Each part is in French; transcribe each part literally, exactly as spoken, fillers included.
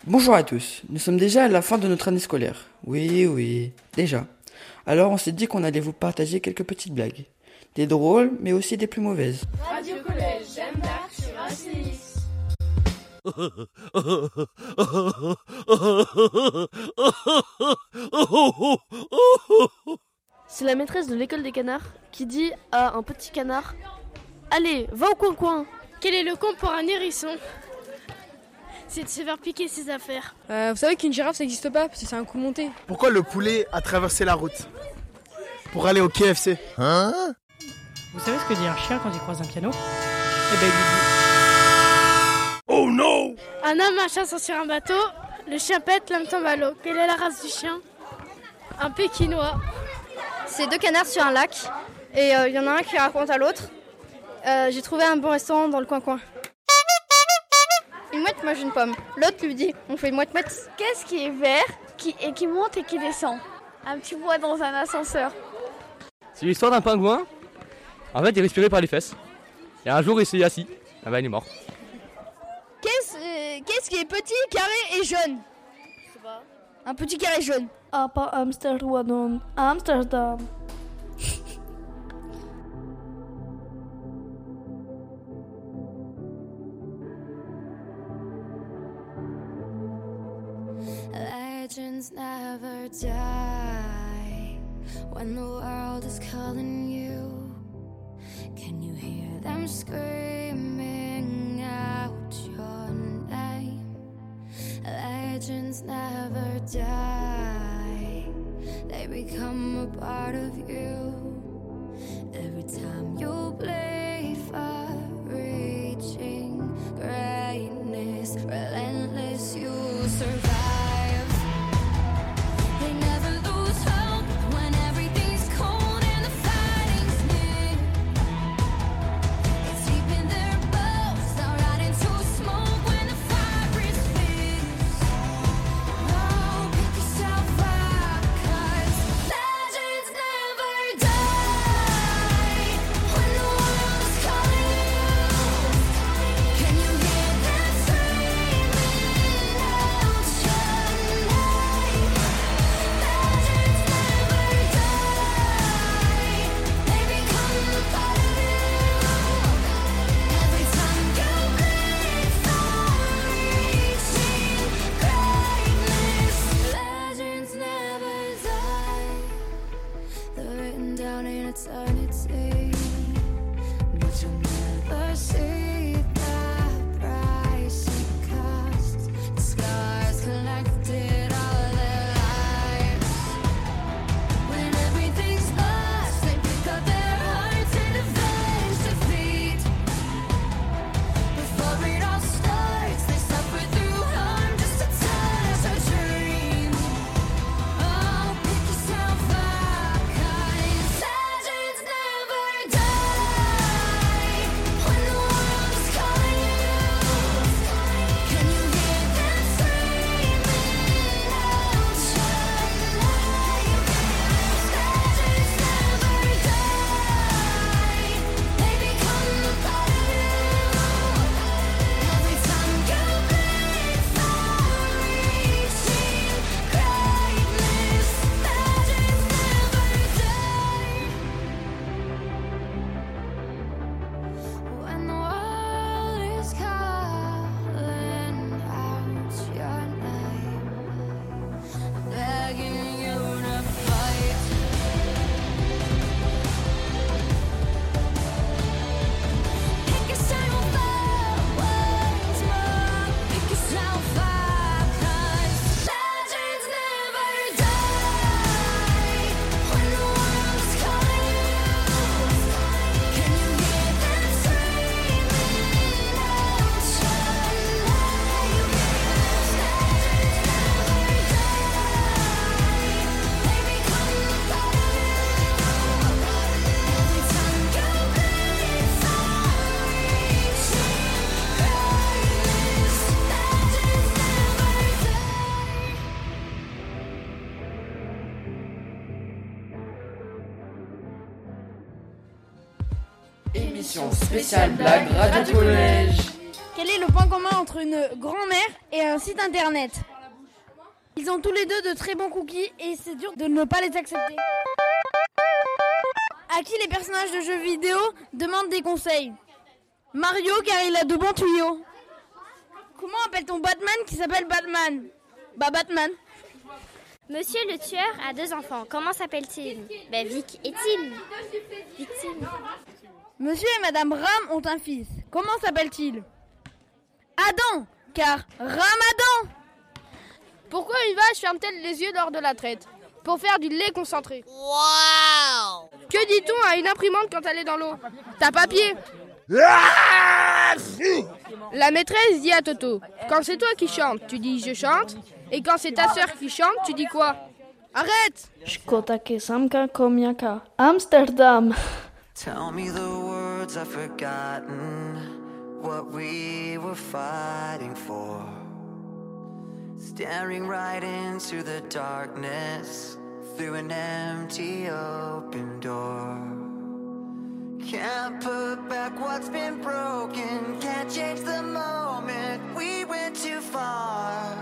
Bonjour à tous, nous sommes déjà à la fin de notre année scolaire. Oui, oui, déjà. Alors on s'est dit qu'on allait vous partager quelques petites blagues. Des drôles, mais aussi des plus mauvaises. Radio Collège, j'aime Dark sur A C I S. C'est la maîtresse de l'école des canards qui dit à un petit canard « Allez, va au coin-coin !» Quel est le compte pour un hérisson ? C'est de se faire piquer ses affaires. Euh, vous savez qu'une girafe ça n'existe pas parce que c'est un coup monté. Pourquoi le poulet a traversé la route ? Pour aller au K F C. Hein ? Vous savez ce que dit un chien quand il croise un piano ? Eh ben il lui dit... Oh non ! Un homme et un chien sont sur un bateau. Le chien pète, l'homme tombe à l'eau. Quelle est la race du chien ? Un pékinois. C'est deux canards sur un lac. Et il euh, y en a un qui raconte à l'autre. Euh, j'ai trouvé un bon restaurant dans le coin-coin. Une mouette mange une pomme. L'autre lui dit, on fait mouette-mouette. Qu'est-ce qui est vert qui, et qui monte et qui descend ? Un petit bois dans un ascenseur. C'est l'histoire d'un pingouin. En fait, il respirait par les fesses. Et un jour, il s'est assis. Ah bah, il est mort. Qu'est-ce, euh, qu'est-ce qui est petit, carré et jaune ? Je sais pas. Un petit carré jaune. Ah, pas Amsterdam. Amsterdam. Legends never die when the world is calling you. Can you hear them screaming out your name? Legends never die, they become a part of you. Every time you play for reaching greatness, relentless you survive. Émission spéciale blague Radio Collège. Quel est le point commun entre une grand-mère et un site internet? Ils ont tous les deux de très bons cookies et c'est dur de ne pas les accepter. À qui les personnages de jeux vidéo demandent des conseils? Mario, car il a de bons tuyaux. Comment appelle-t-on Batman qui s'appelle Batman? Bah Batman. Monsieur le tueur a deux enfants. Comment s'appelle-t-il? Ben Vic et Tim. Victime. Monsieur et Madame Ram ont un fils. Comment s'appelle-t-il? Adam, car Ramadan. Pourquoi une vache ferme-t-elle les yeux lors de la traite? Pour faire du lait concentré. Waouh! Que dit-on à une imprimante quand elle est dans l'eau? T'as papier. La maîtresse dit à Toto, quand c'est toi qui chantes, tu dis je chante. Et quand c'est ta sœur qui chante, tu dis quoi? Arrête! Szkoda samka komiaka. Amsterdam. Tell me the words I've forgotten, what we were fighting for. Staring right into the darkness, through an empty open door. Can't put back what's been broken, can't change the moment, we went too far.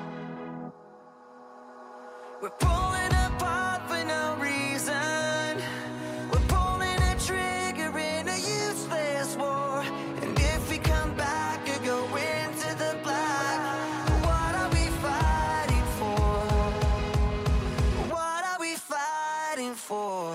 We're pulling apart for no reason. We're pulling a trigger in a useless war. And if we come back or go into the black, what are we fighting for? What are we fighting for?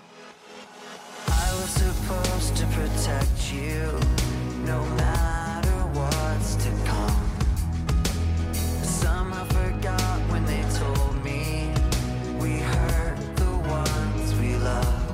I was supposed to protect you, no matter what's to come. Somehow forgot when they told me we hurt the ones we love.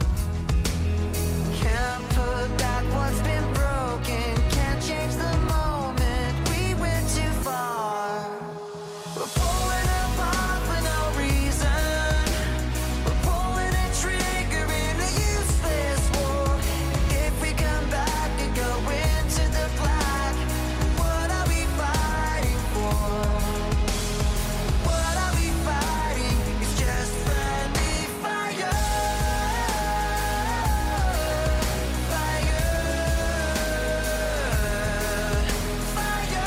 Can't put back what's been broken, can't change the moment, we went too far. We're pulling apart for no reason. We're pulling a trigger in a useless war. If we come back and go into the black, what are we fighting for? What are we fighting? It's just friendly fire. Fire. Fire.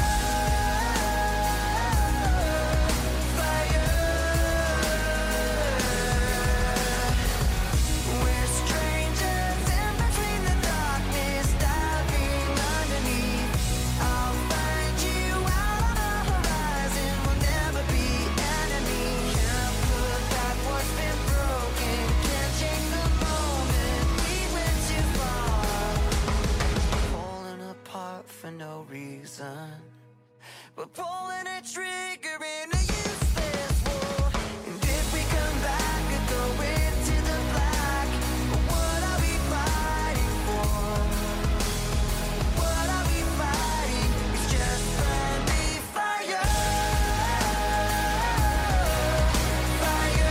Fire. We're strangers in between the darkness, diving underneath. I'll find you out on the horizon, we'll never be enemies. Can't put back what's been broken, can't change the moment, we went too far. Falling apart for no reason. We're pulling a trigger in a useless war. And if we come back and go into the black, what are we fighting for? What are we fighting? It's just friendly fire. Fire.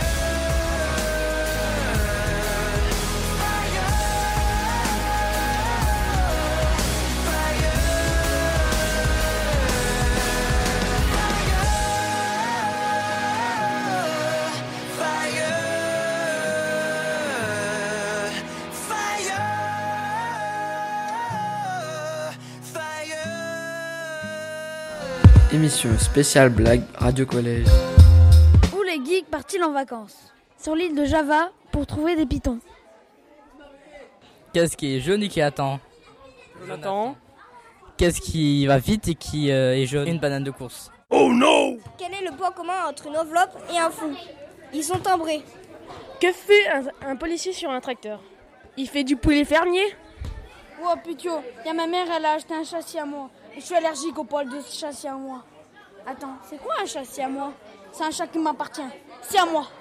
Émission spéciale blague Radio Collège. Où les geeks partent-ils en vacances? Sur l'île de Java pour trouver des pitons. Qu'est-ce qui est jaune et qui attend? Jonathan. Qu'est-ce qui va vite et qui euh, est jaune? Une banane de course. Oh non! Quel est le point commun entre une enveloppe et un fou? Ils sont timbrés. Que fait un, un policier sur un tracteur? Il fait du poulet fermier. Oh putio, y a ma mère, elle a acheté un châssis à moi. Et je suis allergique au poil de ce châssis à moi. Attends, c'est quoi un châssis à moi? C'est un chat qui m'appartient. C'est à moi.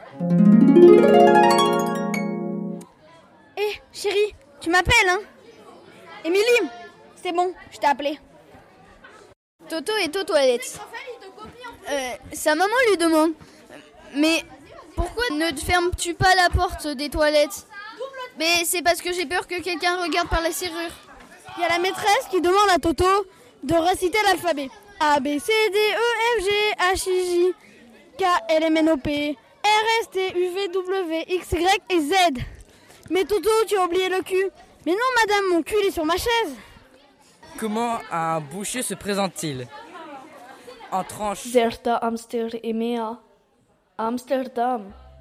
Hé, hey, chérie, tu m'appelles, hein? Émilie, c'est bon, je t'ai appelé. Toto est aux toilettes. Euh, sa maman lui demande, mais pourquoi ne fermes-tu pas la porte des toilettes? Mais c'est parce que j'ai peur que quelqu'un regarde par la serrure. Il y a la maîtresse qui demande à Toto de réciter l'alphabet. A, B, C, D, E, F, G, H, I, J, K, L, M, N, O, P, R, S, T, U, V, W, X, Y et Z. Mais Toto, tu as oublié le cul. Mais non madame, mon cul il est sur ma chaise. Comment un boucher se présente-t-il? En tranche. Zerta Amster Emea. Amsterdam.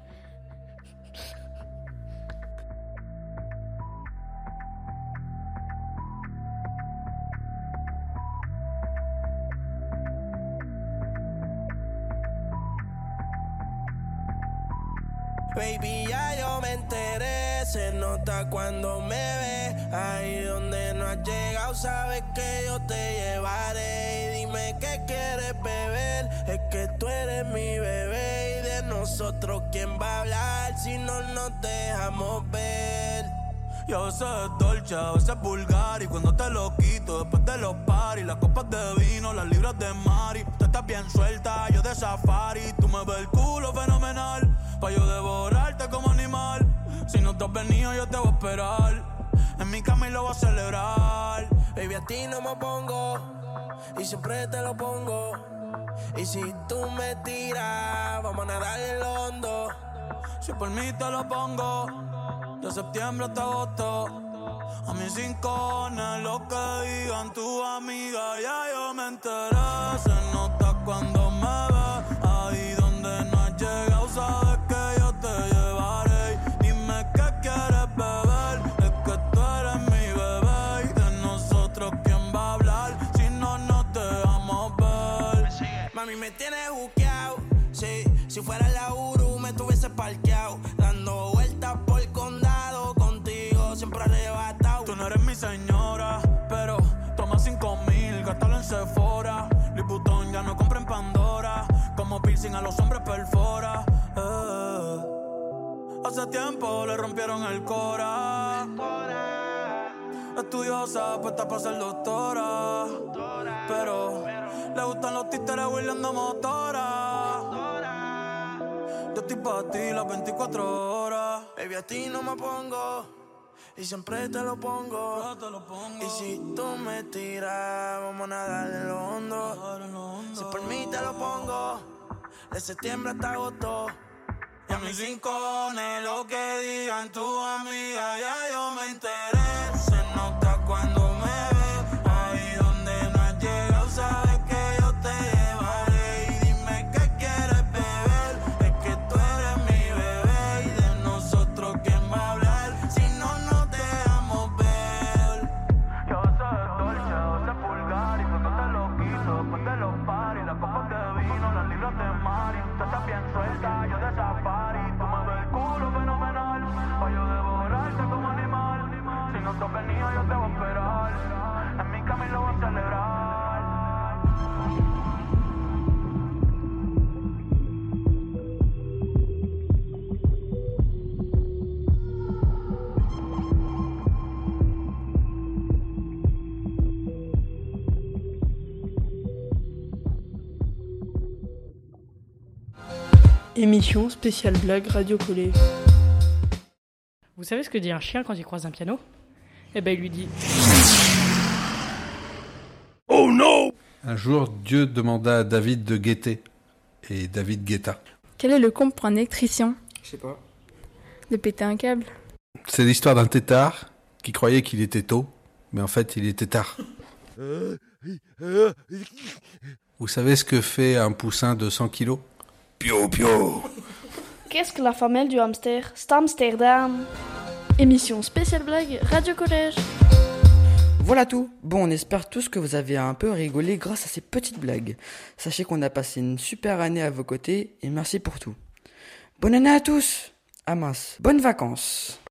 Baby, ya yo me enteré, se nota cuando me ves. Ahí donde no has llegado, sabes que yo te llevaré. Y dime qué quieres beber, es que tú eres mi bebé. Y de nosotros, ¿quién va a hablar si no nos dejamos ver? Y a veces es dolce, a veces es vulgar. Y cuando te lo quito, después de los paris, las copas de vino, las libras de Mari. Tú estás bien suelta, yo de safari. Tú me ves el culo fenomenal, pa' yo devorarte como animal. Si no te has venido, yo te voy a esperar. En mi cama y lo voy a celebrar. Baby, a ti no me pongo, y siempre te lo pongo. Y si tú me tiras, vamos a nadar en lo hondo. Si por mí te lo pongo, de septiembre hasta agosto. A mis rincones, lo que digan tu amiga, ya yo me enteré. Se nota cuando me ves, ahí donde no has llegado, sabes que yo te llevaré. Dime qué quieres beber, es que tú eres mi bebé. Y de nosotros, ¿quién va a hablar si no nos dejamos ver? Mami, me tienes buqueado, sí. Si fuera la Uru, me tuviese parqueado, dando vueltas por el condado, contigo siempre arrebatado. Tú no eres mi señora, pero toma cinco mil, gástalo en Sephora. Liputón ya no compra en Pandora, como piercing a los hombres perfora. Eh. Hace tiempo le rompieron el cora. Estudiosa, puesta para ser doctora, pero le gustan los títeres huirleando motora. Yo estoy pa' ti las veinticuatro horas. Baby, a ti no me pongo, y siempre te lo pongo. Te lo pongo. Y si tú me tiras, vamos a nadar en lo hondo. Si por mí te lo pongo, de septiembre hasta agosto. Y a mis rincones, lo que digan tu amiga, ya yo me enteré. Se nota cuando me ves, ahí donde no has llegado, sabes que yo te llevaré. Y dime qué quieres beber, es que tú eres mi bebé. Y de nosotros, ¿quién va a hablar si no nos dejamos ver? Y a veces es dolce, a veces es vulgar. Y cuando te lo quito, después de los paris, las copas de vino, las libras de Mari. Tú estás bien suelta, yo de safari. Tú me ves el culo fenomenal, pa' yo devorarte como animal. Si no te has venido, yo te voy a esperar. En mi cama y lo voy a celebrar. Émission spéciale blague Radio Collège. Vous savez ce que dit un chien quand il croise un piano? Eh ben il lui dit... Oh non! Un jour, Dieu demanda à David de guetter. Et David guetta. Quel est le comble pour un électricien? Je sais pas. De péter un câble. C'est l'histoire d'un tétard qui croyait qu'il était tôt, mais en fait il était tard. Vous savez ce que fait un poussin de cent kilos? Pio pio. Qu'est-ce que la femelle du hamster? C'est Amsterdam. Émission spéciale blague Radio Collège. Voilà tout. Bon, on espère tous que vous avez un peu rigolé grâce à ces petites blagues. Sachez qu'on a passé une super année à vos côtés et merci pour tout. Bonne année à tous. Ah mince, bonnes vacances.